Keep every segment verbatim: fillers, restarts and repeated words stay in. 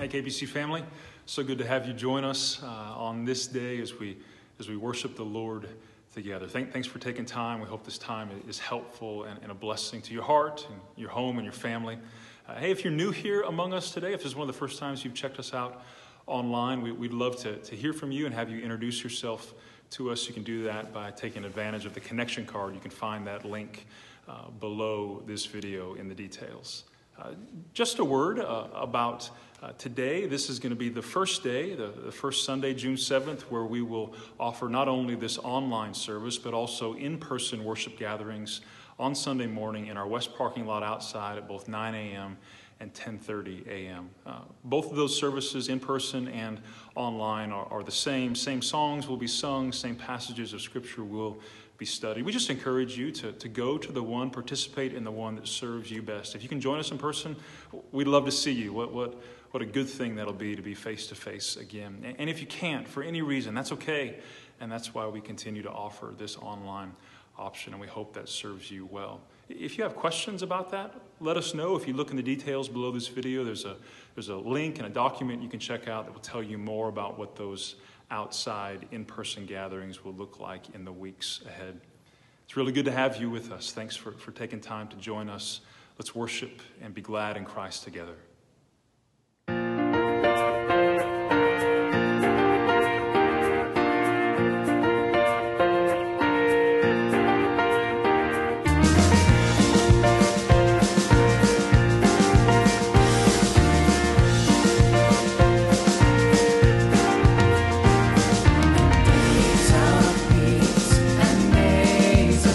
Hey, K B C family. So good to have you join us uh, on this day as we as we worship the Lord together. Thank, thanks for taking time. We hope this time is helpful and, and a blessing to your heart and your home and your family. Uh, hey, if you're new here among us today, if this is one of the first times you've checked us out online, we, we'd love to, to hear from you and have you introduce yourself to us. You can do that by taking advantage of the connection card. You can find that link uh, below this video in the details. Uh, just a word uh, about uh, today. This is going to be the first day, the, the first Sunday, June seventh, where we will offer not only this online service, but also in-person worship gatherings on Sunday morning in our west parking lot outside at both nine a.m. and ten thirty a.m. Uh, both of those services, in person and online, are, are the same. Same songs will be sung, same passages of Scripture will be studied. We just encourage you to, to go to the one, participate in the one that serves you best. If you can join us in person, we'd love to see you. What what what a good thing that'll be to be face to face again. And, and if you can't, for any reason, that's okay. And that's why we continue to offer this online option, and we hope that serves you well. If you have questions about that, let us know. If you look in the details below this video, there's a there's a link and a document you can check out that will tell you more about what those outside in-person gatherings will look like in the weeks ahead. It's really good to have you with us. Thanks for, for taking time to join us. Let's worship and be glad in Christ together.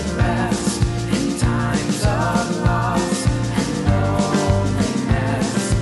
Times of loss and loneliness.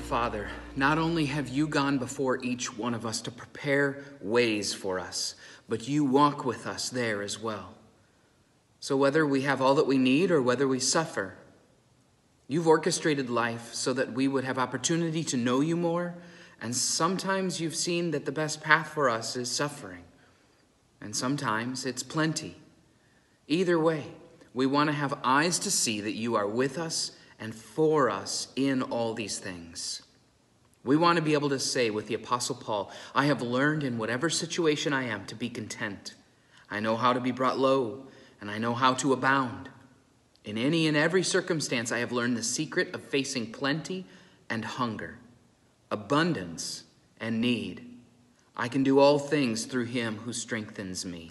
Father, not only have you gone before each one of us to prepare ways for us, but you walk with us there as well. So whether we have all that we need or whether we suffer, you've orchestrated life so that we would have opportunity to know you more, and sometimes you've seen that the best path for us is suffering, and sometimes it's plenty. Either way, we want to have eyes to see that you are with us and for us in all these things. We want to be able to say with the Apostle Paul, I have learned in whatever situation I am to be content. I know how to be brought low, and I know how to abound. In any and every circumstance, I have learned the secret of facing plenty and hunger, abundance and need. I can do all things through him who strengthens me.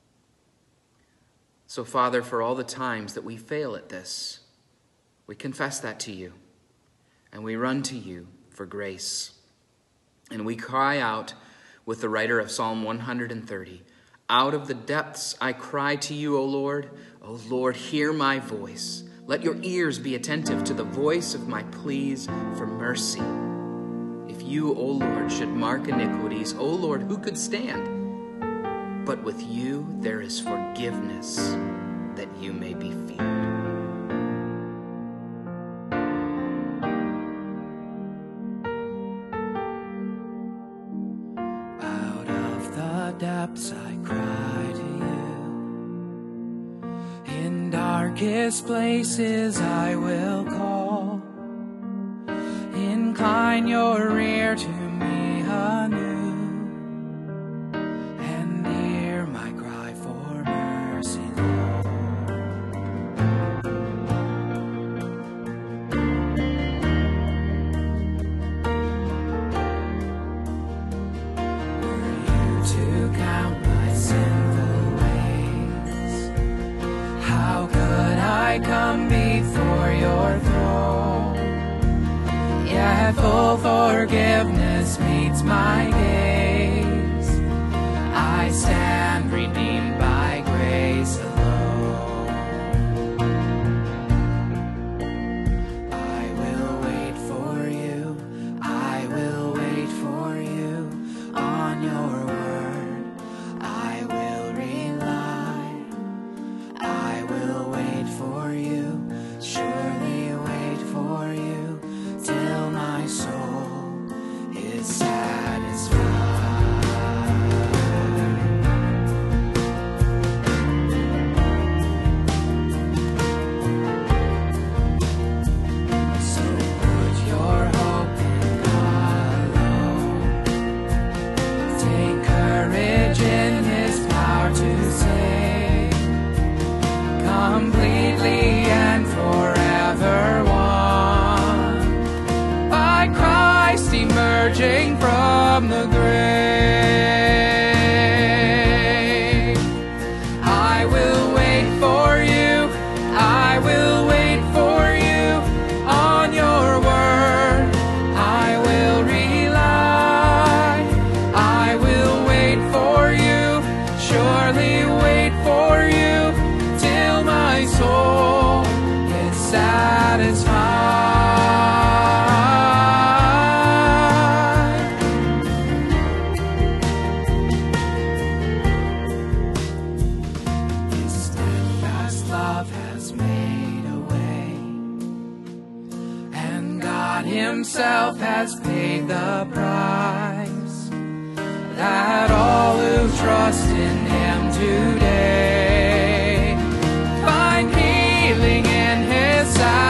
So, Father, for all the times that we fail at this, we confess that to you, and we run to you for grace. And we cry out with the writer of Psalm one hundred thirty, out of the depths I cry to you, O Lord. O Lord, hear my voice. Let your ears be attentive to the voice of my pleas for mercy. If you, O Lord, should mark iniquities, O Lord, who could stand? But with you there is forgiveness, that you may be feared. Depths I cry to you. In darkest places I will call. Incline your ear to me anew, and hear my cry for mercy, Lord. Were you to count my sinful ways, how could I come before your throne? Yet full forgiveness meets my gaze. I stand redeemed by grace alone. I will wait for you, I will wait for you on your word. I will rely, I will wait for you, surely wait for you, till my soul is satisfied. So put your hope in God alone. Take courage in his power to save, completely and forever one, by Christ emerging from the grave. I will wait for you, I will wait for you on your word. I will rely, I will wait for you, surely wait for you, till my soul is satisfied. His steadfast love has made a way, and God himself has paid the price, that all who trust in him today find healing in his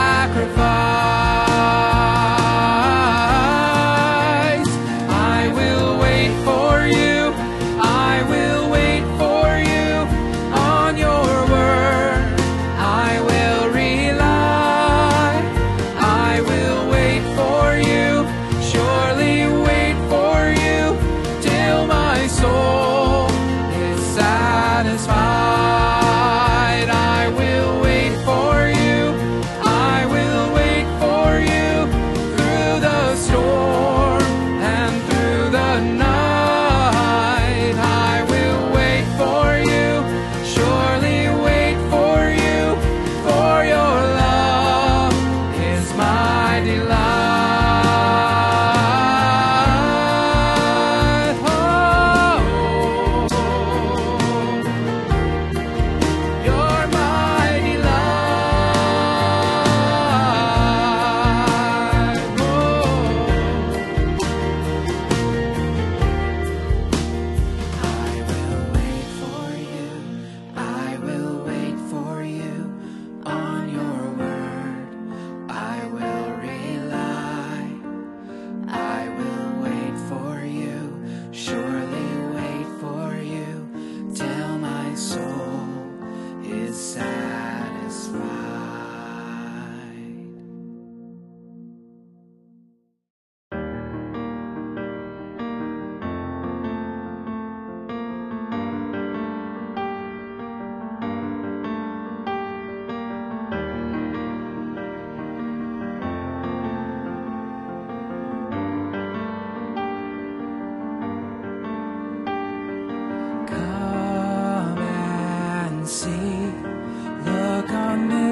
sacrifice. I will wait for you, I will wait for you on your word. I will rely, I will wait for you, surely wait for you, till my soul is satisfied.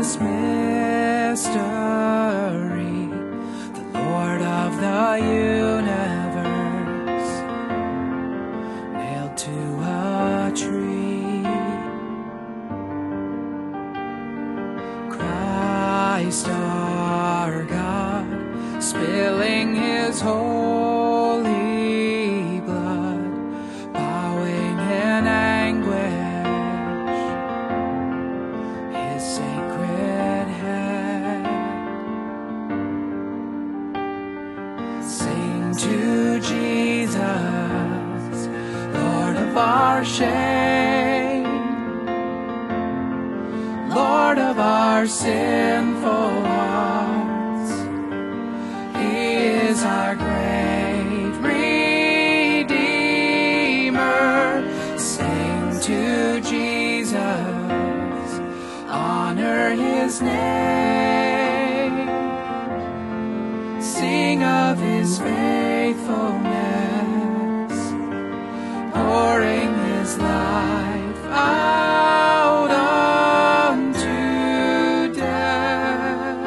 this mystery, the Lord of the universe, nailed to a tree. Christ our God, spilling his holy blood, bowing in anguish his sacred head. Sing to Jesus, Lord of our shame, Lord of our sinful hearts. He is our great Redeemer. Sing to Jesus, honor his name. Sing of his faithfulness, pouring his life out unto death.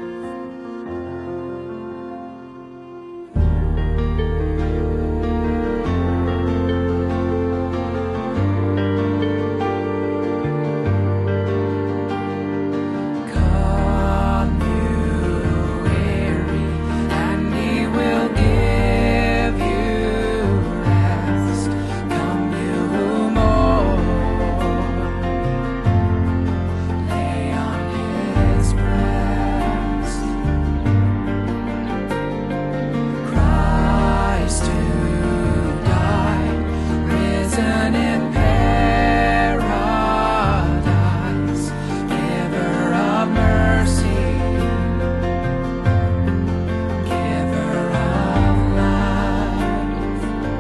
Come you weary, and he will give you rest. Come you who mourn, lay on his breast. Christ who died, risen in paradise, giver of mercy, giver of life.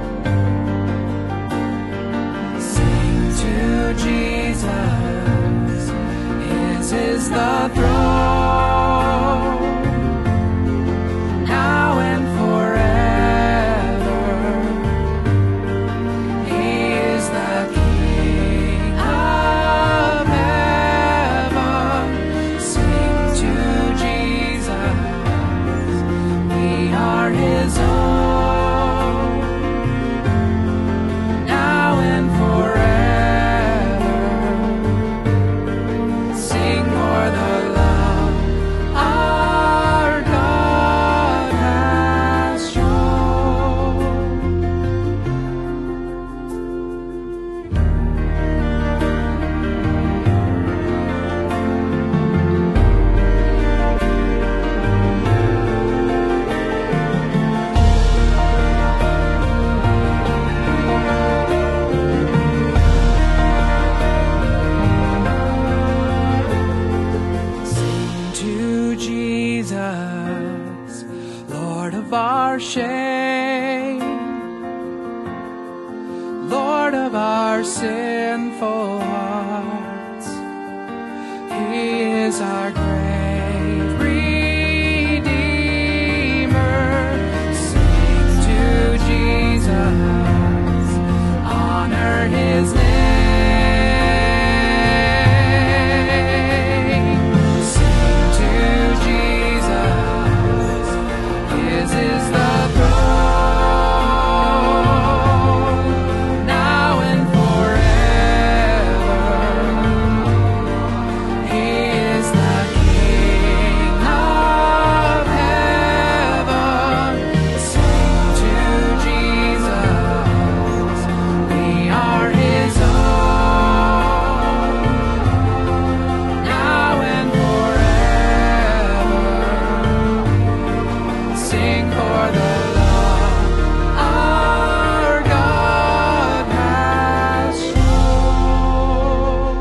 Sing to Jesus, his is the throne, now and forever. He is the King of heaven. Sing to Jesus, we are his own, now and forever. Sing for the love our God has shown. Sing to Jesus, Lord of our shame, Lord of our sinful hearts. He is our great Redeemer. Sing to Jesus, honor his name. Sing to Jesus, his is the throne, now and forever. He is the King of heaven. Sing to Jesus, we are his own, now and forever. Sing for the love our God has shown.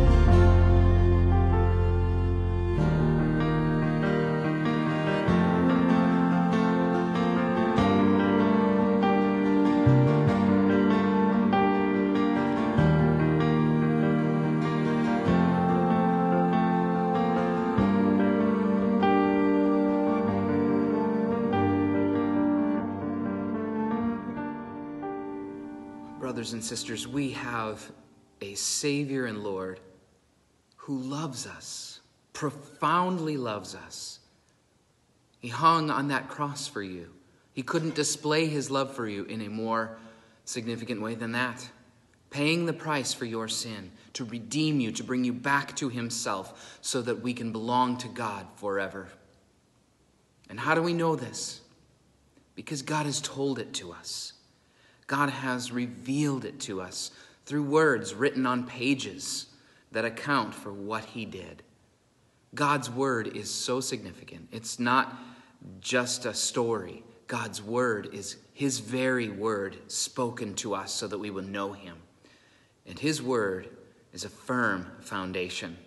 Brothers and sisters, we have a Savior and Lord who loves us profoundly loves us. He hung on that cross for you. He couldn't display his love for you in a more significant way than that. Paying the price for your sin, to redeem you, to bring you back to himself, so that we can belong to God forever. And how do we know this? Because God has told it to us. God has revealed it to us through words written on pages that account for what he did. God's word is so significant. It's not just a story. God's word is his very word spoken to us so that we will know him. And his word is a firm foundation.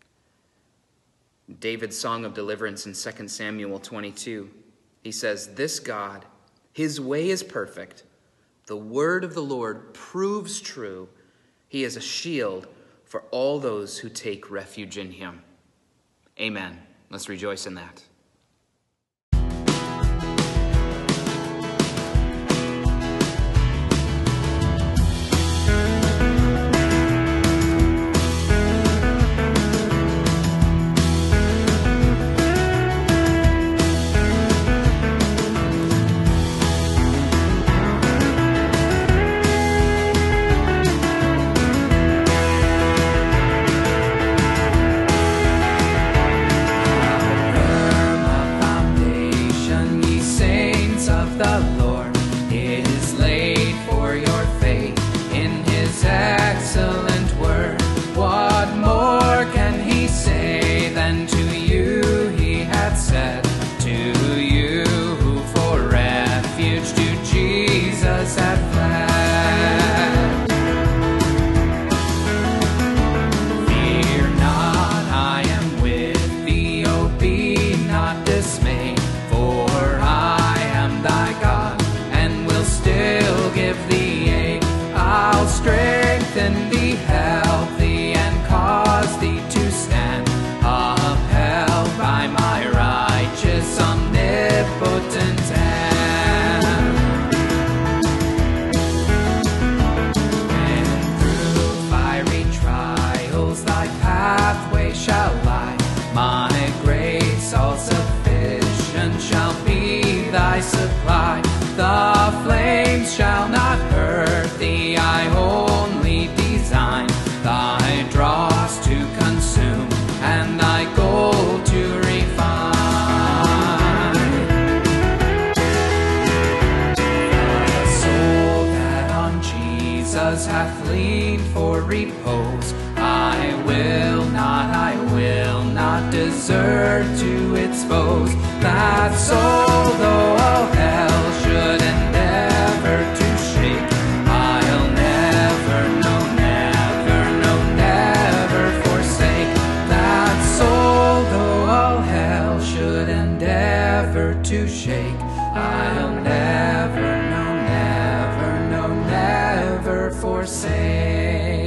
David's song of deliverance in Second Samuel twenty-two, he says, "This God, his way is perfect. The word of the Lord proves true. He is a shield for all those who take refuge in him." Amen. Let's rejoice in that. Hath leaned for repose. I will not, I will not desert to its foes. That soul, though all hell should endeavor to shake, I'll never, no, never, no, never forsake. That soul, though all hell should endeavor to shake, I'll never, no, never, no, never forsake.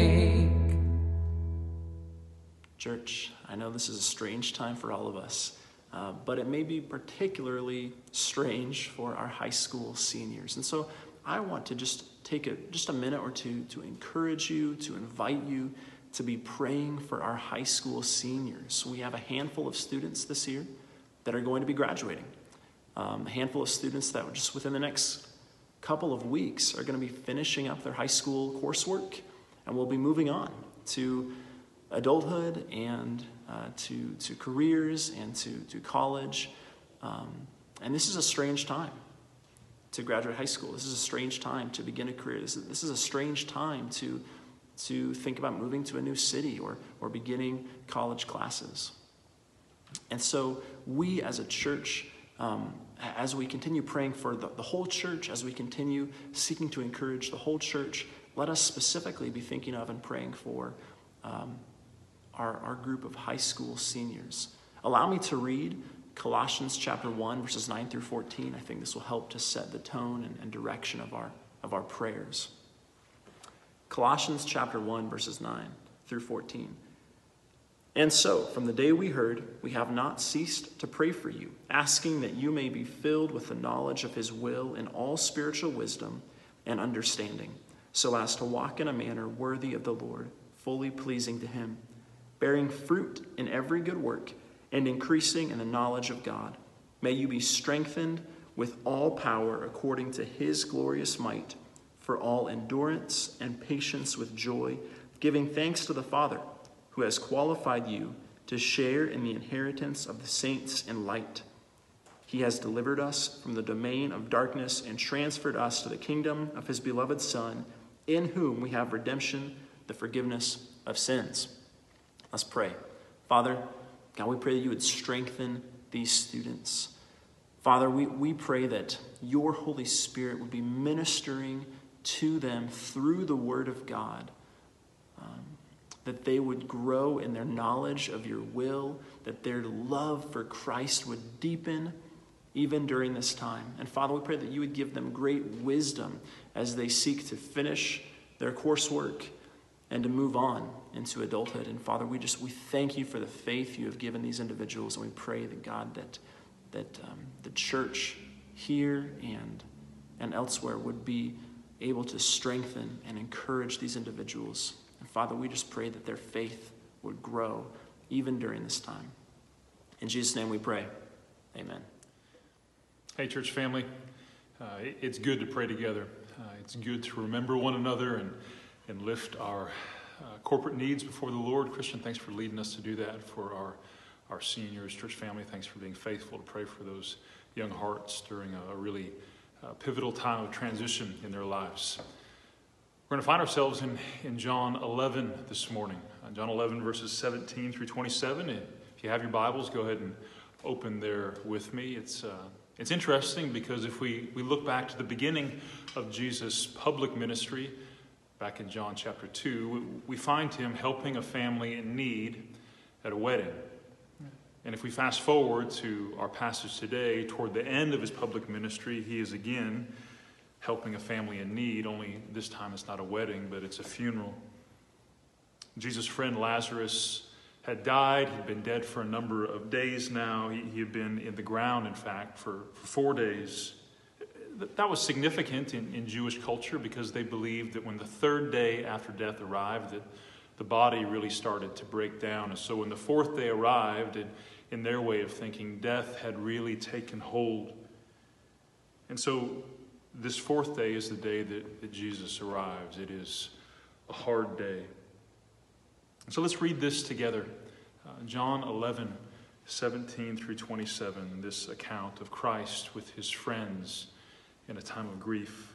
Church, I know this is a strange time for all of us, uh, but it may be particularly strange for our high school seniors. And so I want to just take a, just a minute or two to encourage you, to invite you to be praying for our high school seniors. We have a handful of students this year that are going to be graduating. Um, a handful of students that just within the next couple of weeks are going to be finishing up their high school coursework, and we'll be moving on to adulthood and uh, to to careers and to to college. Um, and this is a strange time to graduate high school. This is a strange time to begin a career. This is, this is a strange time to to think about moving to a new city or or beginning college classes. And so we as a church, um, as we continue praying for the, the whole church, as we continue seeking to encourage the whole church, let us specifically be thinking of and praying for um, our, our group of high school seniors. Allow me to read Colossians chapter one, verses nine through fourteen. I think this will help to set the tone and, and direction of our, of our prayers. Colossians chapter one, verses nine through fourteen. And so, from the day we heard, we have not ceased to pray for you, asking that you may be filled with the knowledge of his will in all spiritual wisdom and understanding, so as to walk in a manner worthy of the Lord, fully pleasing to him, bearing fruit in every good work and increasing in the knowledge of God. May you be strengthened with all power according to his glorious might, for all endurance and patience with joy, giving thanks to the Father, who has qualified you to share in the inheritance of the saints in light. He has delivered us from the domain of darkness and transferred us to the kingdom of his beloved Son, in whom we have redemption, the forgiveness of sins. Let's pray. Father, God, we pray that you would strengthen these students. Father, we, we pray that your Holy Spirit would be ministering to them through the Word of God, um, that they would grow in their knowledge of your will, that their love for Christ would deepen even during this time. And Father, we pray that you would give them great wisdom as they seek to finish their coursework and to move on into adulthood. And Father, we just we thank you for the faith you have given these individuals, and we pray that God that that um, the church here and and elsewhere would be able to strengthen and encourage these individuals. And Father, we just pray that their faith would grow even during this time. In Jesus' name we pray. Amen. Hey, church family, uh, it's good to pray together. Uh, it's good to remember one another and, and lift our uh, corporate needs before the Lord. Christian, thanks for leading us to do that for our, our seniors. Church family, thanks for being faithful to pray for those young hearts during a, a really uh, pivotal time of transition in their lives. We're going to find ourselves in, in John eleven this morning. Uh, John eleven, verses seventeen through twenty-seven. And if you have your Bibles, go ahead and open there with me. It's uh, It's interesting because if we, we look back to the beginning of Jesus' public ministry, back in John chapter two, we, we find him helping a family in need at a wedding. And if we fast forward to our passage today, toward the end of his public ministry, he is again helping a family in need, only this time it's not a wedding, but it's a funeral. Jesus' friend Lazarus had died. He'd been dead for a number of days now. He, he had been in the ground, in fact, for, for four days. That was significant in, in Jewish culture because they believed that when the third day after death arrived, that the body really started to break down. And so when the fourth day arrived, it, in their way of thinking, death had really taken hold. And so this fourth day is the day that, that Jesus arrives. It is a hard day. So let's read this together. Uh, John eleven, seventeen through twenty-seven, this account of Christ with his friends in a time of grief.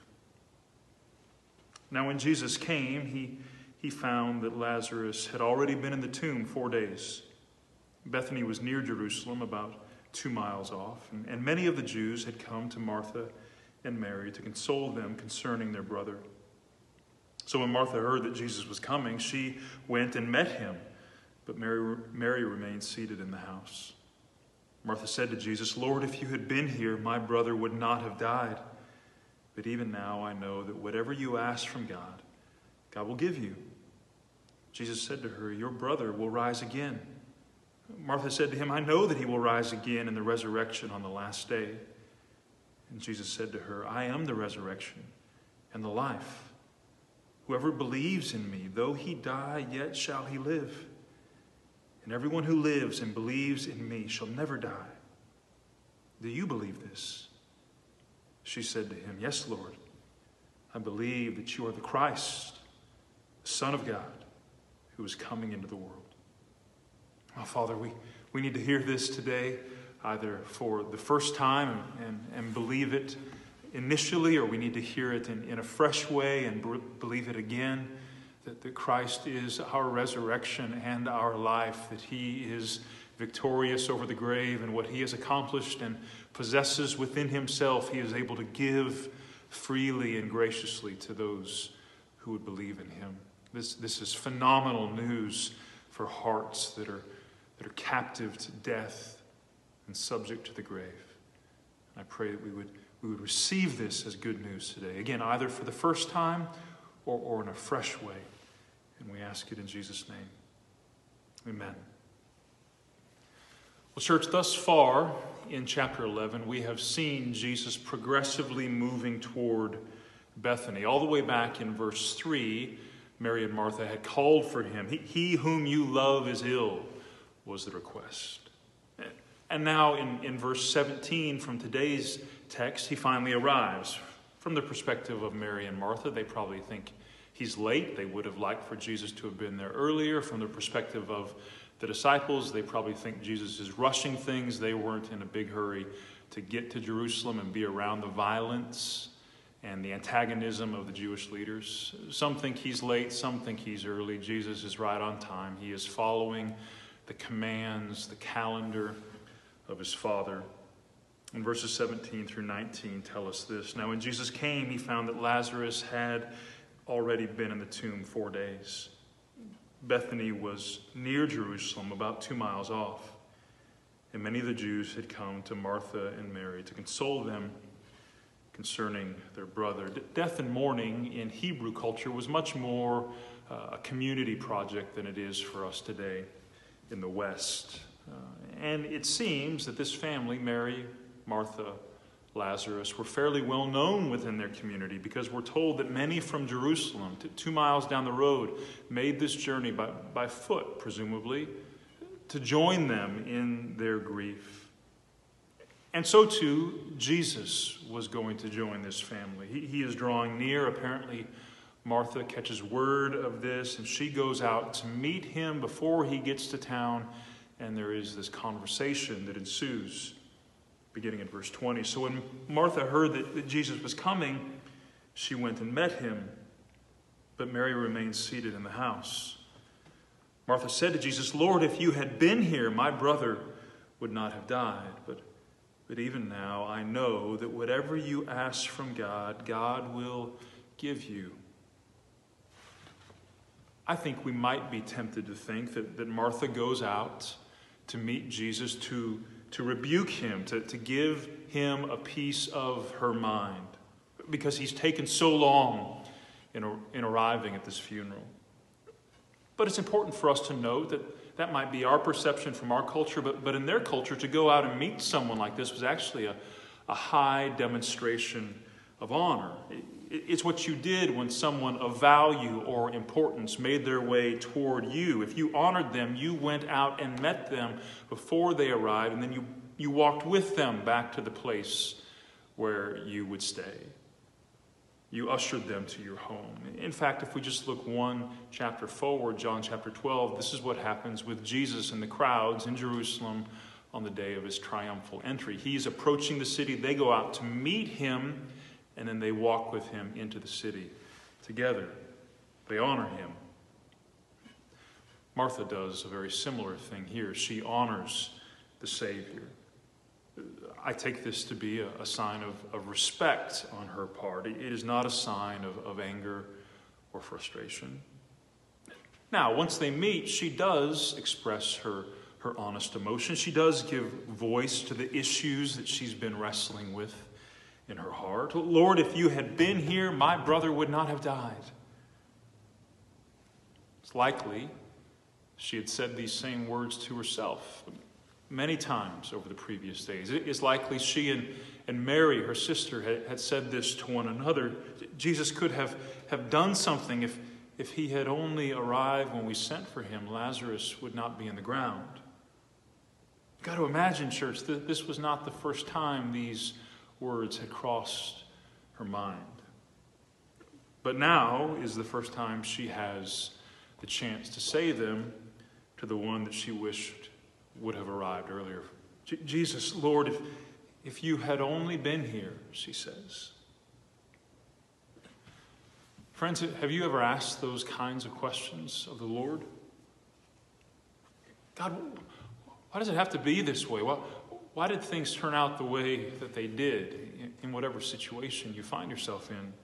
Now when Jesus came, he, he found that Lazarus had already been in the tomb four days. Bethany was near Jerusalem, about two miles off, and, and many of the Jews had come to Martha and Mary to console them concerning their brother. So when Martha heard that Jesus was coming, she went and met him, but Mary, Mary remained seated in the house. Martha said to Jesus, "Lord, if you had been here, my brother would not have died. But even now I know that whatever you ask from God, God will give you." Jesus said to her, "Your brother will rise again." Martha said to him, "I know that he will rise again in the resurrection on the last day." And Jesus said to her, "I am the resurrection and the life. Whoever believes in me, though he die, yet shall he live. And everyone who lives and believes in me shall never die. Do you believe this?" She said to him, "Yes, Lord. I believe that you are the Christ, the Son of God, who is coming into the world." Oh, Father, we, we need to hear this today, either for the first time and, and, and believe it initially, or we need to hear it in, in a fresh way and b- believe it again, that, that Christ is our resurrection and our life, that he is victorious over the grave, and what he has accomplished and possesses within himself, he is able to give freely and graciously to those who would believe in him. This, this is phenomenal news for hearts that are, that are captive to death and subject to the grave. And I pray that we would We would receive this as good news today. Again, either for the first time or, or in a fresh way. And we ask it in Jesus' name. Amen. Well, church, thus far in chapter eleven, we have seen Jesus progressively moving toward Bethany. All the way back in verse three, Mary and Martha had called for him. He, he whom you love is ill, was the request. And now in, in verse seventeen from today's text, he finally arrives. From the perspective of Mary and Martha, they probably think he's late. They would have liked for Jesus to have been there earlier. From the perspective of the disciples, they probably think Jesus is rushing things. They weren't in a big hurry to get to Jerusalem and be around the violence and the antagonism of the Jewish leaders. Some think he's late, some think he's early. Jesus is right on time. He is following the commands, the calendar of his Father. And verses seventeen through nineteen tell us this. Now when Jesus came, he found that Lazarus had already been in the tomb four days. Bethany was near Jerusalem, about two miles off. And many of the Jews had come to Martha and Mary to console them concerning their brother. Death and mourning in Hebrew culture was much more uh, a community project than it is for us today in the West. Uh, and it seems that this family, Mary, Martha, Lazarus, were fairly well known within their community, because we're told that many from Jerusalem, two miles down the road, made this journey by, by foot, presumably, to join them in their grief. And so too, Jesus was going to join this family. He, he is drawing near. Apparently, Martha catches word of this, and she goes out to meet him before he gets to town, and there is this conversation that ensues, beginning in verse twenty. So when Martha heard that, that Jesus was coming, she went and met him, but Mary remained seated in the house. Martha said to Jesus, "Lord, if you had been here, my brother would not have died. But, but even now I know that whatever you ask from God, God will give you." I think we might be tempted to think that, that Martha goes out to meet Jesus, to, to rebuke him, to, to give him a piece of her mind, because he's taken so long in, in arriving at this funeral. But it's important for us to note that that might be our perception from our culture, but, but in their culture, to go out and meet someone like this was actually a, a high demonstration of honor. It, it's what you did when someone of value or importance made their way toward you. If you honored them, you went out and met them before they arrived, and then you, you walked with them back to the place where you would stay. You ushered them to your home. In fact, if we just look one chapter forward, John chapter twelve, this is what happens with Jesus and the crowds in Jerusalem on the day of his triumphal entry. He's approaching the city. They go out to meet him, and then they walk with him into the city together. They honor him. Martha does a very similar thing here. She honors the Savior. I take this to be a, a sign of, of respect on her part. It is not a sign of, of anger or frustration. Now, once they meet, she does express her, her honest emotion. She does give voice to the issues that she's been wrestling with in her heart. "Lord, if you had been here, my brother would not have died." It's likely she had said these same words to herself many times over the previous days. It is likely she and, and Mary, her sister, had, had said this to one another. Jesus could have, have done something. If, if he had only arrived when we sent for him, Lazarus would not be in the ground. You've got to imagine, church, that this was not the first time these words had crossed her mind. But now is the first time she has the chance to say them to the one that she wished would have arrived earlier. J- Jesus, Lord, if, if you had only been here, she says. Friends, have you ever asked those kinds of questions of the Lord? God, why does it have to be this way? Why, why did things turn out the way that they did in, in whatever situation you find yourself in?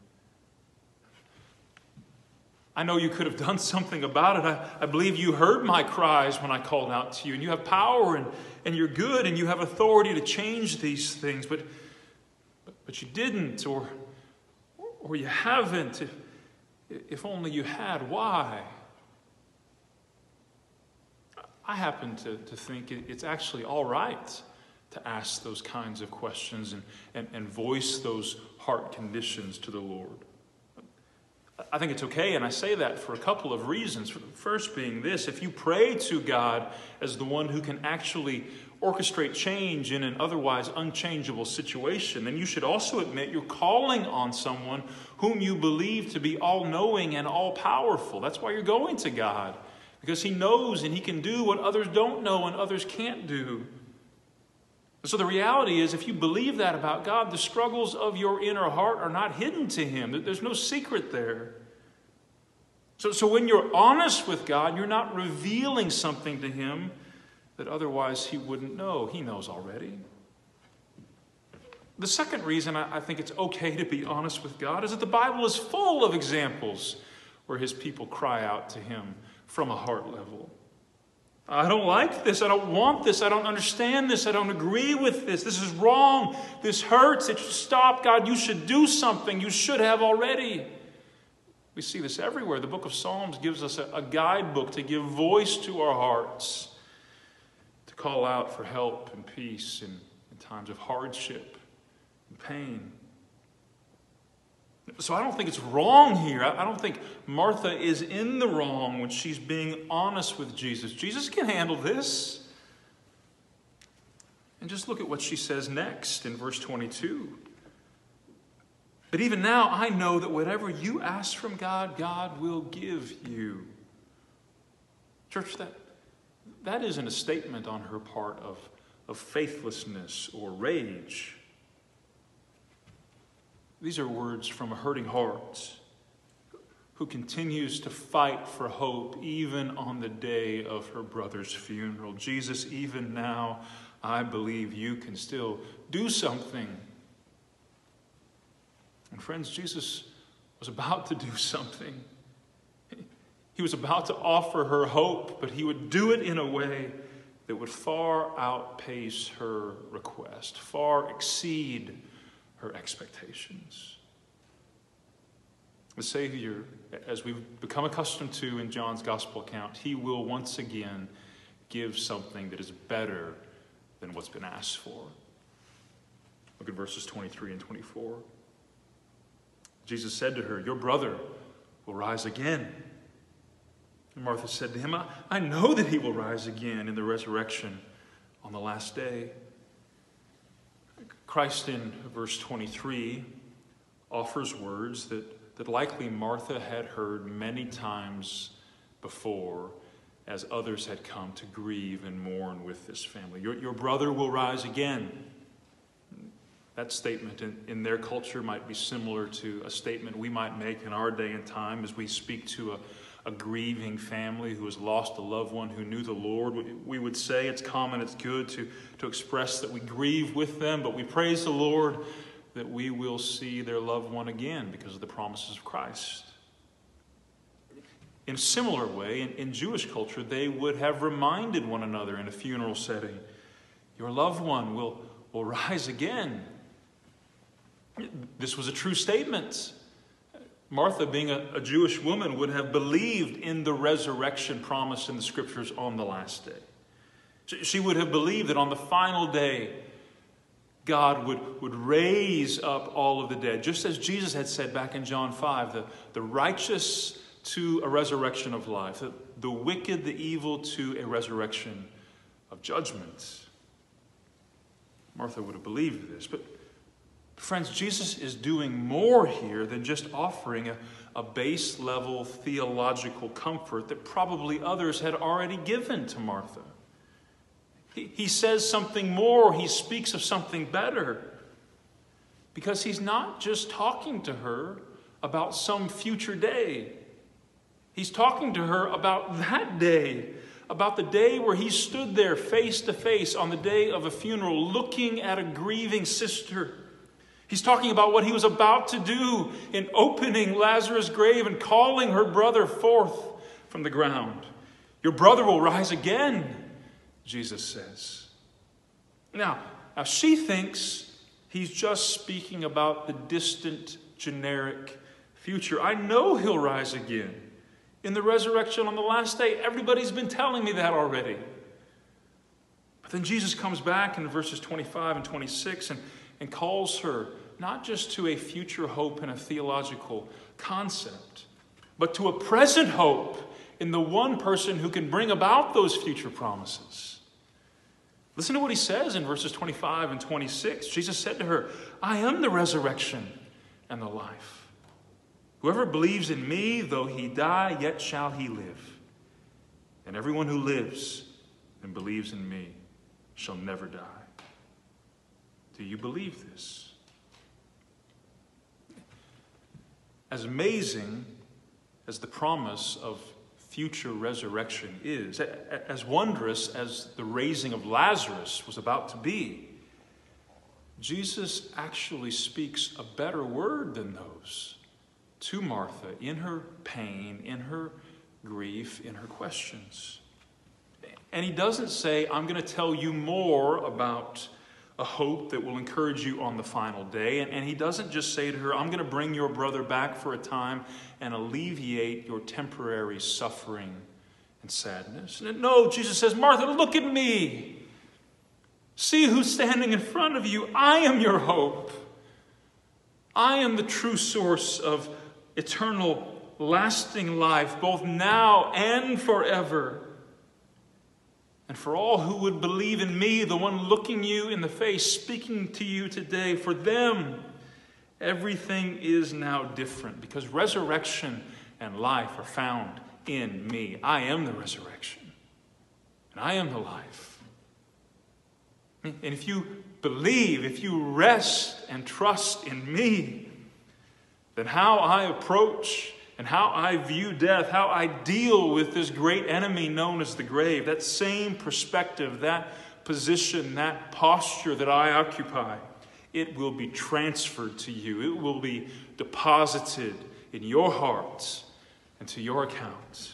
I know you could have done something about it. I, I believe you heard my cries when I called out to you, and you have power, and, and you're good, and you have authority to change these things, but but, but you didn't, or, or you haven't. If, if only you had, why? I happen to, to think it, it's actually all right to ask those kinds of questions and, and, and voice those heart conditions to the Lord. I think it's okay, and I say that for a couple of reasons. First being this: if you pray to God as the one who can actually orchestrate change in an otherwise unchangeable situation, then you should also admit you're calling on someone whom you believe to be all-knowing and all-powerful. That's why you're going to God, because he knows and he can do what others don't know and others can't do. So the reality is, if you believe that about God, the struggles of your inner heart are not hidden to him. There's no secret there. So, so when you're honest with God, you're not revealing something to him that otherwise he wouldn't know. He knows already. The second reason I, I think it's okay to be honest with God is that the Bible is full of examples where his people cry out to him from a heart level. I don't like this. I don't want this. I don't understand this. I don't agree with this. This is wrong. This hurts. It should stop. God, you should do something. You should have already. We see this everywhere. The book of Psalms gives us a, a guidebook to give voice to our hearts, to call out for help and peace in, in times of hardship and pain. So I don't think it's wrong here. I don't think Martha is in the wrong when she's being honest with Jesus. Jesus can handle this. And just look at what she says next in verse twenty-two. But even now I know that whatever you ask from God, God will give you. Church, that, that isn't a statement on her part of, of faithlessness or rage. These are words from a hurting heart who continues to fight for hope even on the day of her brother's funeral. Jesus, even now, I believe you can still do something. And friends, Jesus was about to do something. He was about to offer her hope, but he would do it in a way that would far outpace her request, far exceed her expectations. The Savior, as we've become accustomed to in John's gospel account, he will once again give something that is better than what's been asked for. Look at verses twenty-three and twenty-four. Jesus said to her, "Your brother will rise again." And Martha said to him, I, I know that he will rise again in the resurrection on the last day. Christ in verse twenty-three offers words that, that likely Martha had heard many times before as others had come to grieve and mourn with this family. Your, your brother will rise again. That statement in, in their culture might be similar to a statement we might make in our day and time as we speak to a, a grieving family who has lost a loved one who knew the Lord. We, we would say it's common, it's good to, to express that we grieve with them, but we praise the Lord that we will see their loved one again because of the promises of Christ. In a similar way, in, in Jewish culture, they would have reminded one another in a funeral setting, your loved one will, will rise again. This was a true statement. Martha, being a, a Jewish woman, would have believed in the resurrection promised in the scriptures on the last day. She, she would have believed that on the final day, God would, would raise up all of the dead. Just as Jesus had said back in John five, the, the righteous to a resurrection of life, the, the wicked, the evil to a resurrection of judgment. Martha would have believed this, but friends, Jesus is doing more here than just offering a, a base level theological comfort that probably others had already given to Martha. He, he says something more. He speaks of something better. Because he's not just talking to her about some future day. He's talking to her about that day, about the day where he stood there face to face on the day of a funeral looking at a grieving sister. He's talking about what he was about to do in opening Lazarus' grave and calling her brother forth from the ground. Your brother will rise again, Jesus says. Now, now she thinks he's just speaking about the distant, generic future. I know he'll rise again. In the resurrection on the last day, everybody's been telling me that already. But then Jesus comes back in verses twenty-five and twenty-six and and calls her not just to a future hope and a theological concept, but to a present hope in the one person who can bring about those future promises. Listen to what he says in verses twenty-five and twenty-six. Jesus said to her, I am the resurrection and the life. Whoever believes in me, though he die, yet shall he live. And everyone who lives and believes in me shall never die. Do you believe this? As amazing as the promise of future resurrection is, as wondrous as the raising of Lazarus was about to be, Jesus actually speaks a better word than those to Martha in her pain, in her grief, in her questions. And he doesn't say, I'm going to tell you more about a hope that will encourage you on the final day. And, and he doesn't just say to her, I'm going to bring your brother back for a time and alleviate your temporary suffering and sadness. No, Jesus says, Martha, look at me. See who's standing in front of you. I am your hope. I am the true source of eternal, lasting life, both now and forever. And for all who would believe in me, the one looking you in the face, speaking to you today, for them, everything is now different because resurrection and life are found in me. I am the resurrection, and I am the life. And if you believe, if you rest and trust in me, then how I approach and how I view death, how I deal with this great enemy known as the grave, that same perspective, that position, that posture that I occupy, it will be transferred to you. It will be deposited in your hearts and to your account.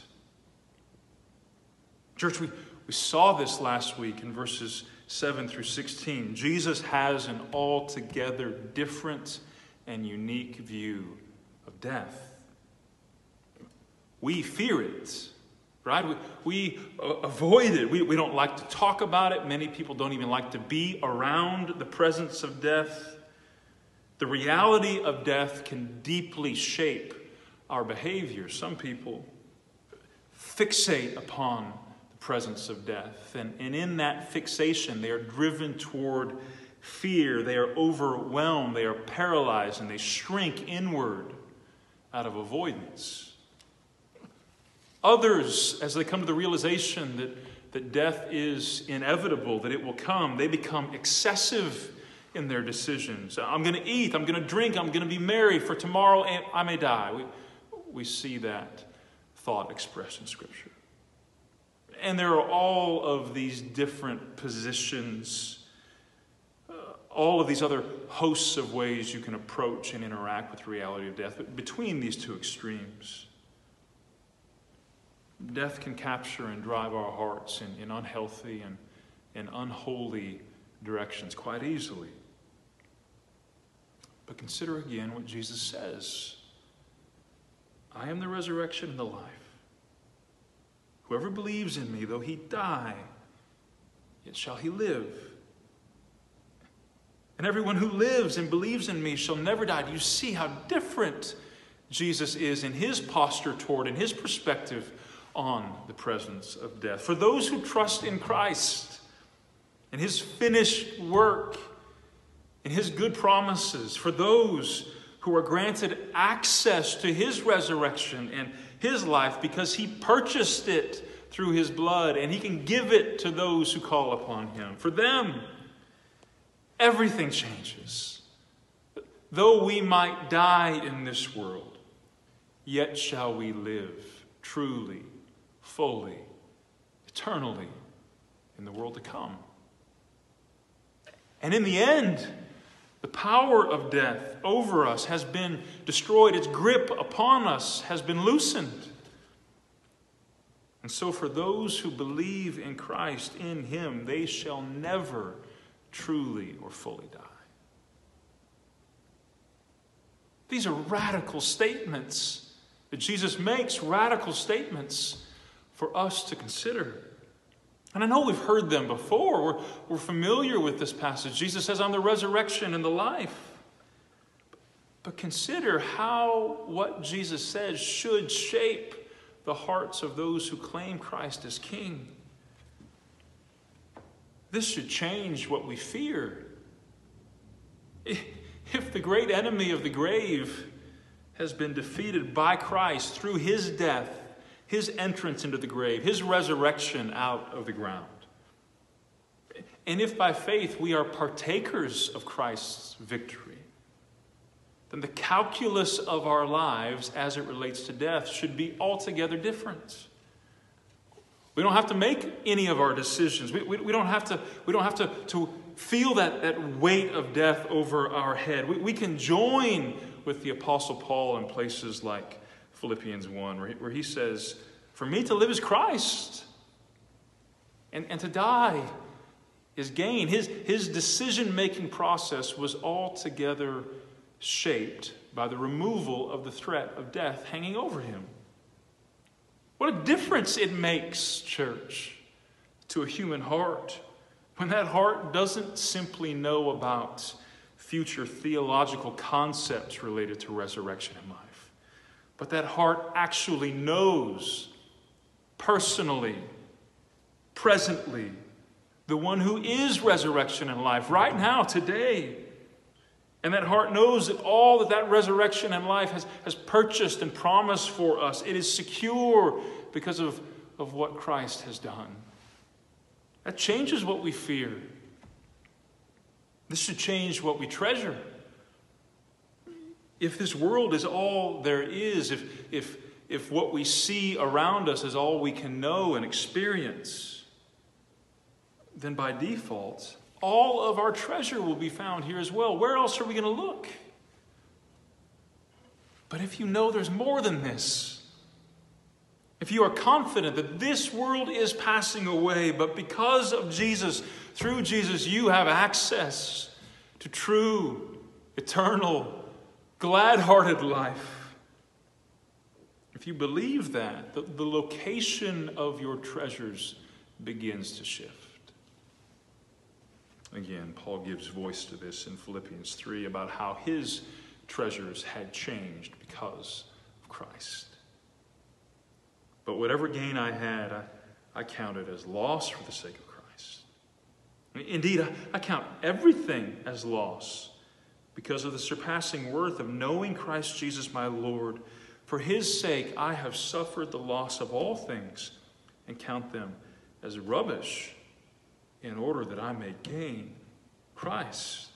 Church, we, we saw this last week in verses seven through sixteen. Jesus has an altogether different and unique view of death. We fear it, right? We, we avoid it. We, we don't like to talk about it. Many people don't even like to be around the presence of death. The reality of death can deeply shape our behavior. Some people fixate upon the presence of death. And, and in that fixation, they are driven toward fear. They are overwhelmed. They are paralyzed, and they shrink inward out of avoidance. Others, as they come to the realization that, that death is inevitable, that it will come, they become excessive in their decisions. I'm going to eat, I'm going to drink, I'm going to be merry, for tomorrow I may die. We, we see that thought expressed in Scripture. And there are all of these different positions, uh, all of these other hosts of ways you can approach and interact with the reality of death. But between these two extremes, death can capture and drive our hearts in, in unhealthy and, and unholy directions quite easily. But consider again what Jesus says. I am the resurrection and the life. Whoever believes in me, though he die, yet shall he live. And everyone who lives and believes in me shall never die. Do you see how different Jesus is in his posture toward, in his perspective on the presence of death? For those who trust in Christ and his finished work and his good promises, for those who are granted access to his resurrection and his life because he purchased it through his blood and he can give it to those who call upon him. For them, everything changes. Though we might die in this world, yet shall we live truly, fully, eternally in the world to come. And in the end, the power of death over us has been destroyed. Its grip upon us has been loosened. And so for those who believe in Christ, in him, they shall never truly or fully die. These are radical statements that Jesus makes, radical statements for us to consider. And I know we've heard them before. We're, we're familiar with this passage. Jesus says, I'm the resurrection and the life. But consider how what Jesus says should shape the hearts of those who claim Christ as King. This should change what we fear. If the great enemy of the grave has been defeated by Christ through his death, his entrance into the grave, his resurrection out of the ground, and if by faith we are partakers of Christ's victory, then the calculus of our lives as it relates to death should be altogether different. We don't have to make any of our decisions. We, we, we don't have to, we don't have to, to feel that, that weight of death over our head. We, we can join with the Apostle Paul in places like Philippians one, where he, where he says, for me to live is Christ, and, and to die is gain. His, his decision-making process was altogether shaped by the removal of the threat of death hanging over him. What a difference it makes, church, to a human heart when that heart doesn't simply know about future theological concepts related to resurrection in life, but that heart actually knows personally, presently, the one who is resurrection and life right now, today. And that heart knows that all that that resurrection and life has, has purchased and promised for us, it is secure because of, of what Christ has done. That changes what we fear. This should change what we treasure. If this world is all there is, if, if, if what we see around us is all we can know and experience, then by default, all of our treasure will be found here as well. Where else are we going to look? But if you know there's more than this, if you are confident that this world is passing away, but because of Jesus, through Jesus, you have access to true, eternal, glad-hearted life. If you believe that, the, the location of your treasures begins to shift. Again, Paul gives voice to this in Philippians three about how his treasures had changed because of Christ. But whatever gain I had, I, I counted as loss for the sake of Christ. Indeed, I, I count everything as loss because of the surpassing worth of knowing Christ Jesus my Lord. For his sake, I have suffered the loss of all things and count them as rubbish, in order that I may gain Christ.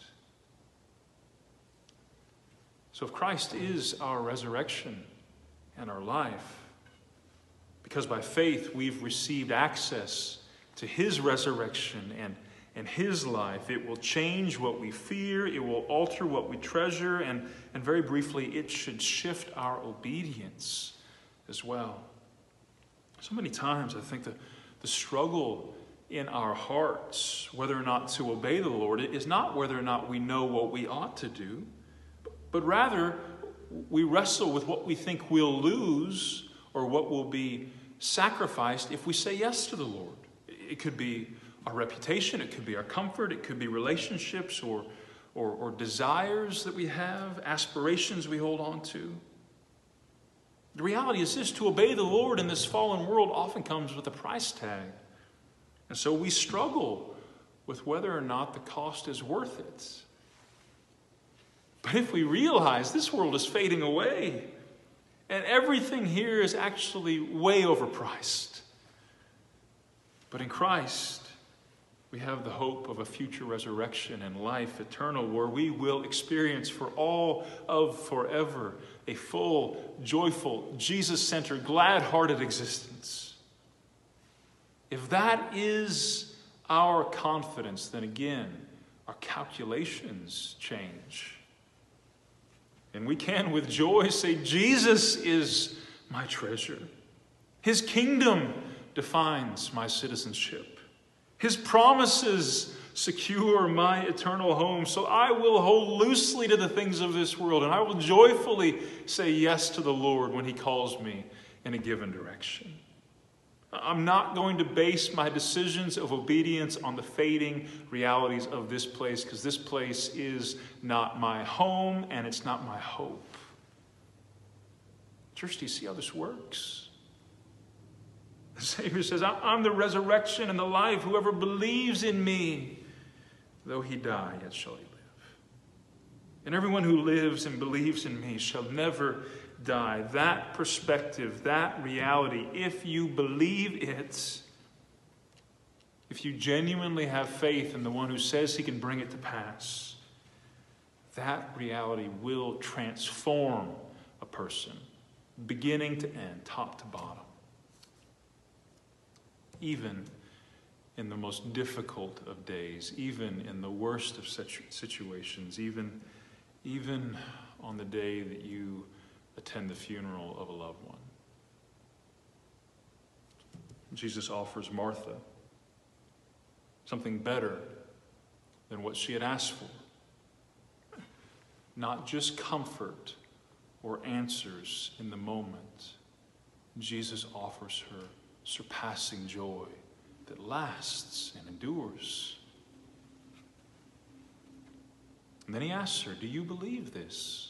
So if Christ is our resurrection and our life, because by faith we've received access to his resurrection and, and his life, it will change what we fear, it will alter what we treasure, and, and very briefly, it should shift our obedience as well. So many times I think the, the struggle in our hearts, whether or not to obey the Lord, is not whether or not we know what we ought to do, but rather we wrestle with what we think we'll lose or what will be sacrificed if we say yes to the Lord. It could be our reputation, it could be our comfort, it could be relationships or, or, or desires that we have, aspirations we hold on to. The reality is this: to obey the Lord in this fallen world often comes with a price tag. And so we struggle with whether or not the cost is worth it. But if we realize this world is fading away and everything here is actually way overpriced, but in Christ we have the hope of a future resurrection and life eternal where we will experience for all of forever a full, joyful, Jesus-centered, glad-hearted existence. If that is our confidence, then again, our calculations change. And we can with joy say, Jesus is my treasure. His kingdom defines my citizenship. His promises secure my eternal home. So I will hold loosely to the things of this world, and I will joyfully say yes to the Lord when he calls me in a given direction. I'm not going to base my decisions of obedience on the fading realities of this place, because this place is not my home and it's not my hope. Church, do you see how this works? The Savior says, I'm the resurrection and the life. Whoever believes in me, though he die, yet shall he live. And everyone who lives and believes in me shall never die. That perspective, that reality, if you believe it, if you genuinely have faith in the one who says he can bring it to pass, that reality will transform a person, beginning to end, top to bottom. Even in the most difficult of days, even in the worst of situations, even, even on the day that you attend the funeral of a loved one. Jesus offers Martha something better than what she had asked for. Not just comfort or answers in the moment. Jesus offers her surpassing joy that lasts and endures. And then he asks her, do you believe this?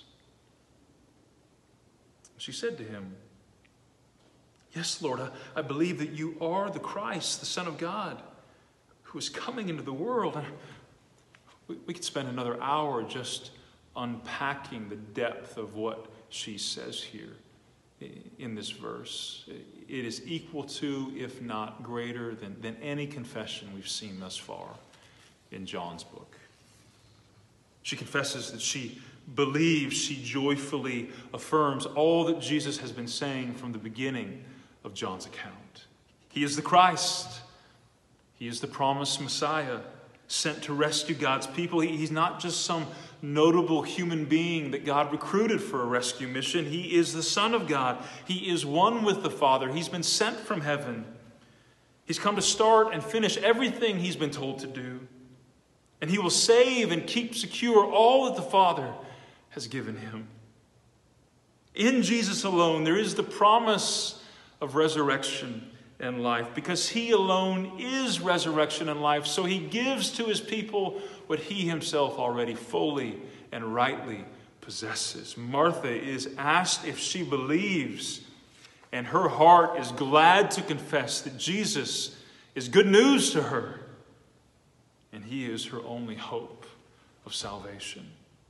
She said to him, yes, Lord, I, I believe that you are the Christ, the Son of God, who is coming into the world. And we, we could spend another hour just unpacking the depth of what she says here in this verse. It is equal to, if not greater than, than any confession we've seen thus far in John's book. She confesses that she believes, she joyfully affirms all that Jesus has been saying from the beginning of John's account. He is the Christ. He is the promised Messiah, sent to rescue God's people. He, he's not just some notable human being that God recruited for a rescue mission. He is the Son of God. He is one with the Father. He's been sent from heaven. He's come to start and finish everything he's been told to do. And he will save and keep secure all that the Father has given him. In Jesus alone, there is the promise of resurrection and life, because he alone is resurrection and life. So he gives to his people what he himself already fully and rightly possesses. Martha is asked if she believes, and her heart is glad to confess that Jesus is good news to her, and he is her only hope of salvation.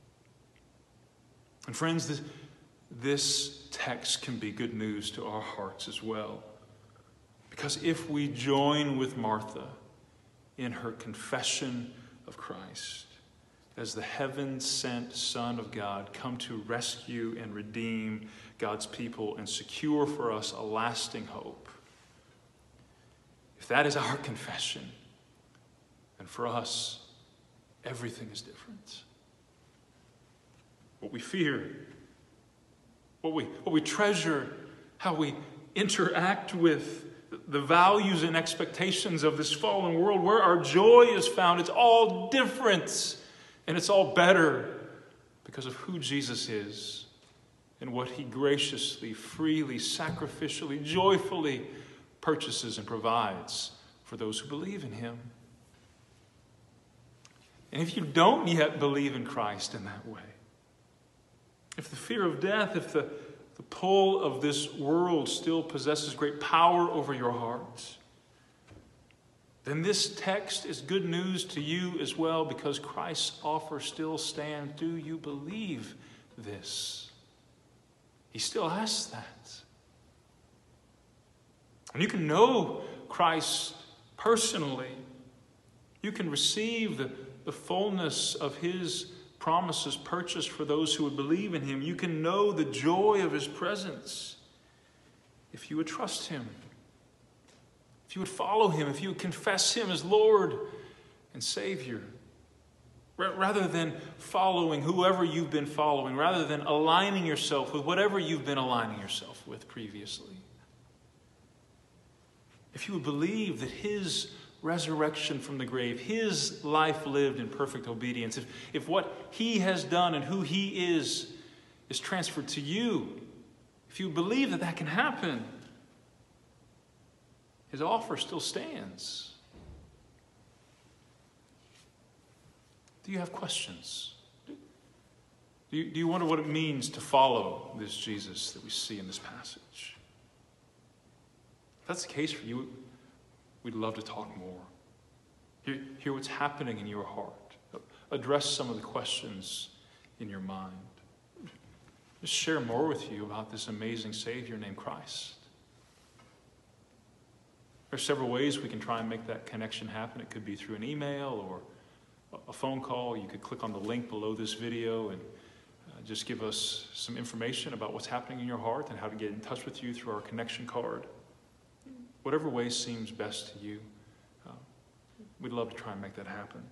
And friends, this, this text can be good news to our hearts as well. Because if we join with Martha in her confession of Christ as the heaven-sent Son of God, come to rescue and redeem God's people and secure for us a lasting hope, if that is our confession, then for us, everything is different. What we fear, what we, what we treasure, how we interact with the values and expectations of this fallen world, where our joy is found, it's all different and it's all better because of who Jesus is and what he graciously, freely, sacrificially, joyfully purchases and provides for those who believe in him. And if you don't yet believe in Christ in that way, if the fear of death, if the The pull of this world still possesses great power over your heart, then this text is good news to you as well, because Christ's offer still stands. Do you believe this? He still asks that. And you can know Christ personally. You can receive the, the fullness of his promises purchased for those who would believe in him. You can know the joy of his presence if you would trust him, if you would follow him, if you would confess him as Lord and Savior, rather than following whoever you've been following, rather than aligning yourself with whatever you've been aligning yourself with previously. If you would believe that his resurrection from the grave, his life lived in perfect obedience, if, if what he has done and who he is is transferred to you, if you believe that that can happen, His offer still stands. Do you have questions? Do you, do you wonder what it means to follow this Jesus that we see in this passage? If that's the case for you, we'd love to talk more. Hear, hear what's happening in your heart. Address some of the questions in your mind. Just share more with you about this amazing Savior named Christ. There are several ways we can try and make that connection happen. It could be through an email or a phone call. You could click on the link below this video and uh, just give us some information about what's happening in your heart and how to get in touch with you through our connection card. Whatever way seems best to you, uh, we'd love to try and make that happen.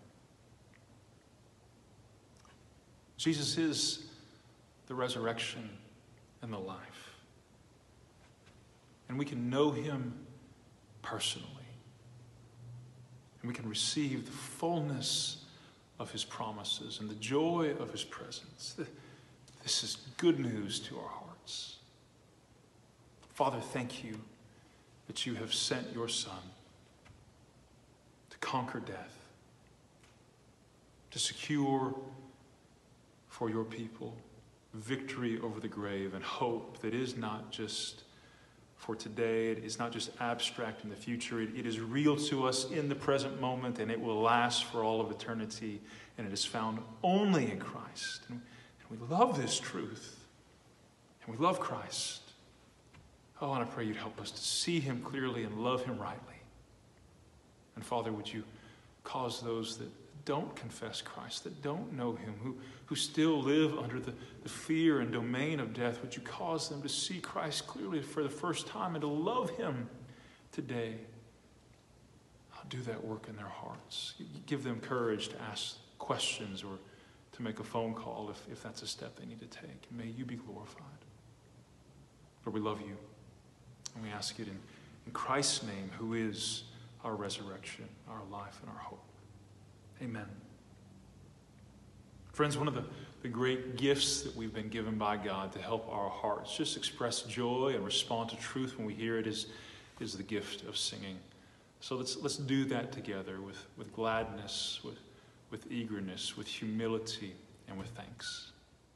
Jesus is the resurrection and the life. And we can know him personally. And we can receive the fullness of his promises and the joy of his presence. This is good news to our hearts. Father, thank you that you have sent your Son to conquer death, to secure for your people victory over the grave and hope that is not just for today, it is not just abstract in the future, it, it is real to us in the present moment, and it will last for all of eternity, and it is found only in Christ. And, and we love this truth, and we love Christ. Oh, and I pray you'd help us to see him clearly and love him rightly. And Father, would you cause those that don't confess Christ, that don't know him, who, who still live under the, the fear and domain of death, would you cause them to see Christ clearly for the first time and to love him today? I'll do that work in their hearts. Give them courage to ask questions or to make a phone call if, if that's a step they need to take. And may you be glorified. Lord, we love you. And we ask it in, in Christ's name, who is our resurrection, our life, and our hope. Amen. Friends, one of the, the great gifts that we've been given by God to help our hearts just express joy and respond to truth when we hear it is, is the gift of singing. So let's, let's do that together with, with gladness, with, with eagerness, with humility, and with thanks.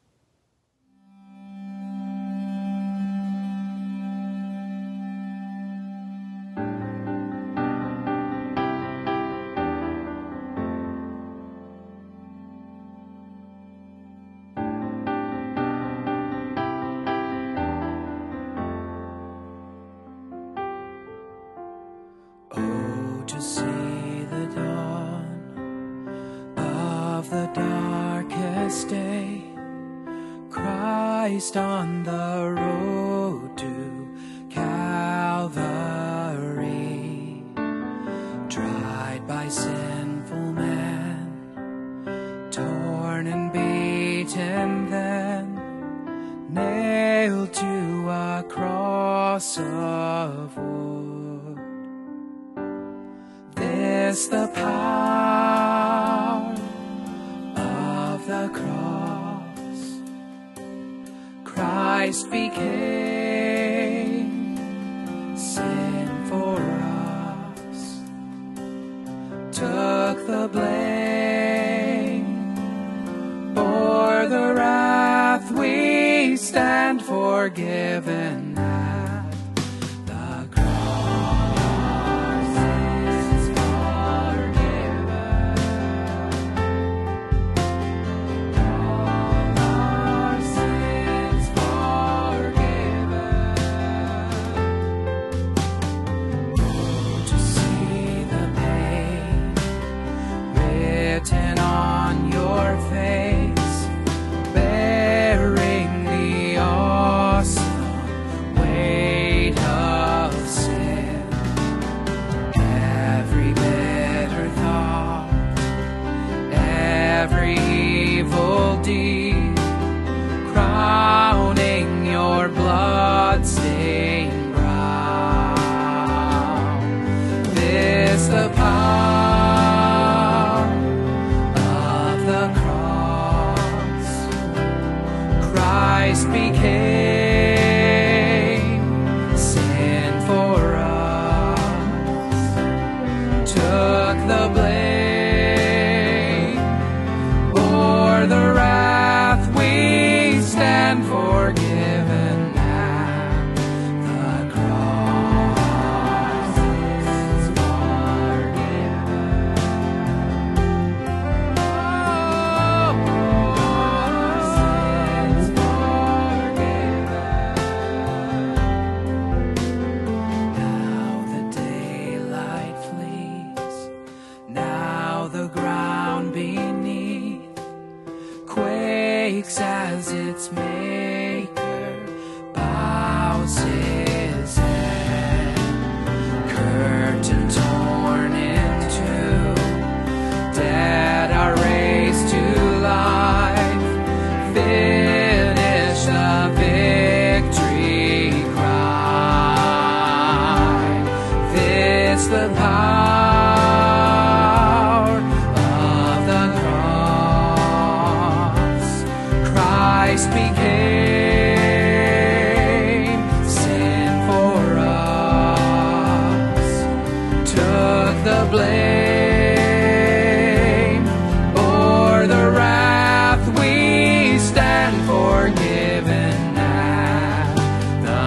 On the road to Calvary, tried by sinful men, torn and beaten then, nailed to a cross of wood. This the power of the cross. Christ became sin for us, took the blame, bore the wrath, we stand forgiven at the cross. Our sins forgiven, all our sins forgiven. Oh, to see the pain written on your face, bearing the awesome weight of sin. Every bitter thought, every evil deed, crowning your blood-stained brow. This the power its maker bows his head. Curtain torn in two, dead are raised to life. Finish the victory cry. This the power of the cross. Christ became sin for us, took the blame, bore the wrath. We stand forgiven at the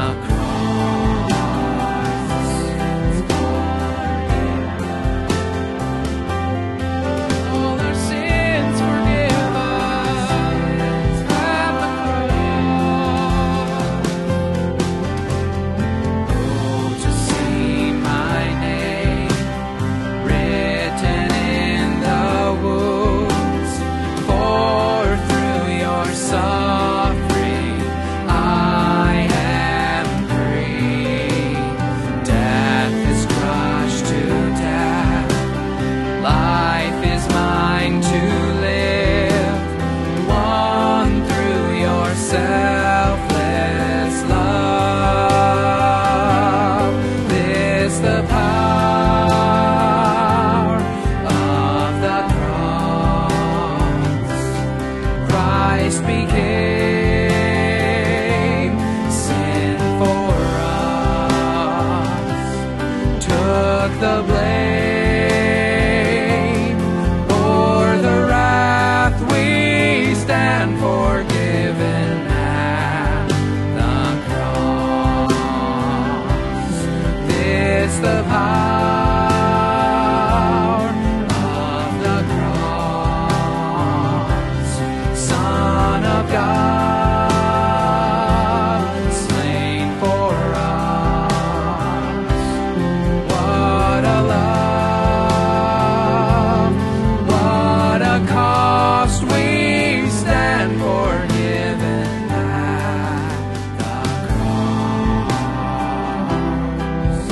cross. All our sins forgiven at the cross. Oh, to see my name written in the wounds, for through your suffering I am free. Death is crushed to death, life is mine to live, won through your selfless love. This the power of the cross. Christ became sin for us, took the blame, bore the wrath. We stand forgiven at the cross. This the power of the cross. Son of God, slain for us. What a love, what a cost. We stand forgiven at the cross.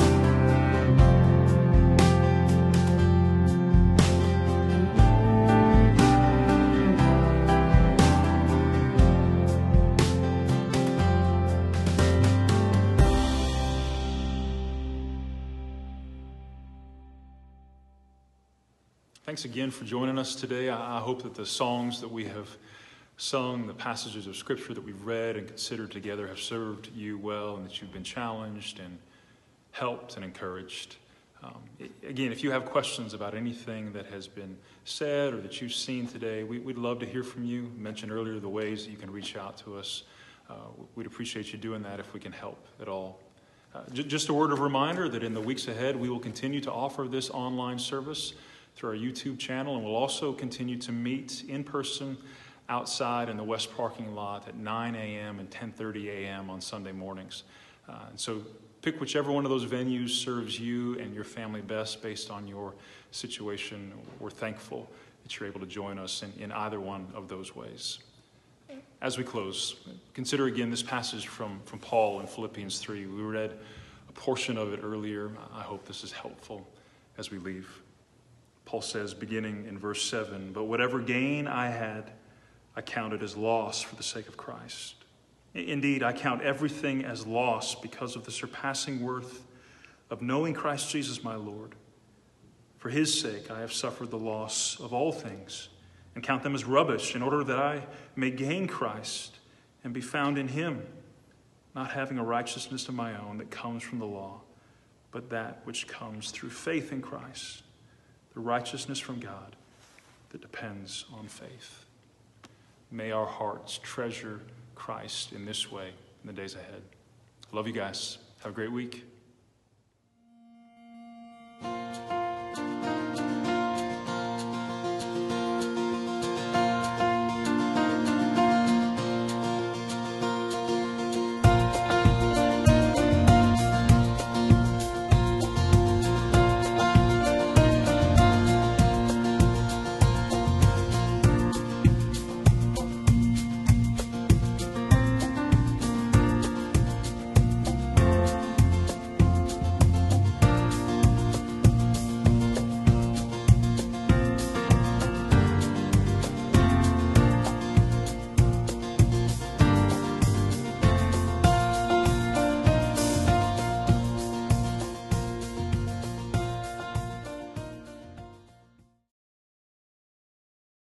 Thanks again for joining us today. I I hope that the songs that we have sung, the passages of Scripture that we've read and considered together have served you well, and that you've been challenged and helped and encouraged. Um, i- again, if you have questions about anything that has been said or that you've seen today, we, we'd love to hear from you. I mentioned earlier the ways that you can reach out to us. Uh, we'd appreciate you doing that if we can help at all. Uh, j- just a word of reminder that in the weeks ahead, we will continue to offer this online service through our YouTube channel, and we'll also continue to meet in person outside in the West parking lot at nine a.m. and ten thirty a.m. on Sunday mornings. Uh, and so pick whichever one of those venues serves you and your family best based on your situation. We're thankful that you're able to join us in, in either one of those ways. As we close, consider again this passage from, from Paul in Philippians three. We read a portion of it earlier. I hope this is helpful as we leave. Paul says, beginning in verse seven, "But whatever gain I had, I counted as loss for the sake of Christ. Indeed, I count everything as loss because of the surpassing worth of knowing Christ Jesus my Lord. For his sake I have suffered the loss of all things, and count them as rubbish, in order that I may gain Christ and be found in him, not having a righteousness of my own that comes from the law, but that which comes through faith in Christ, the righteousness from God that depends on faith." May our hearts treasure Christ in this way in the days ahead. Love you guys. Have a great week.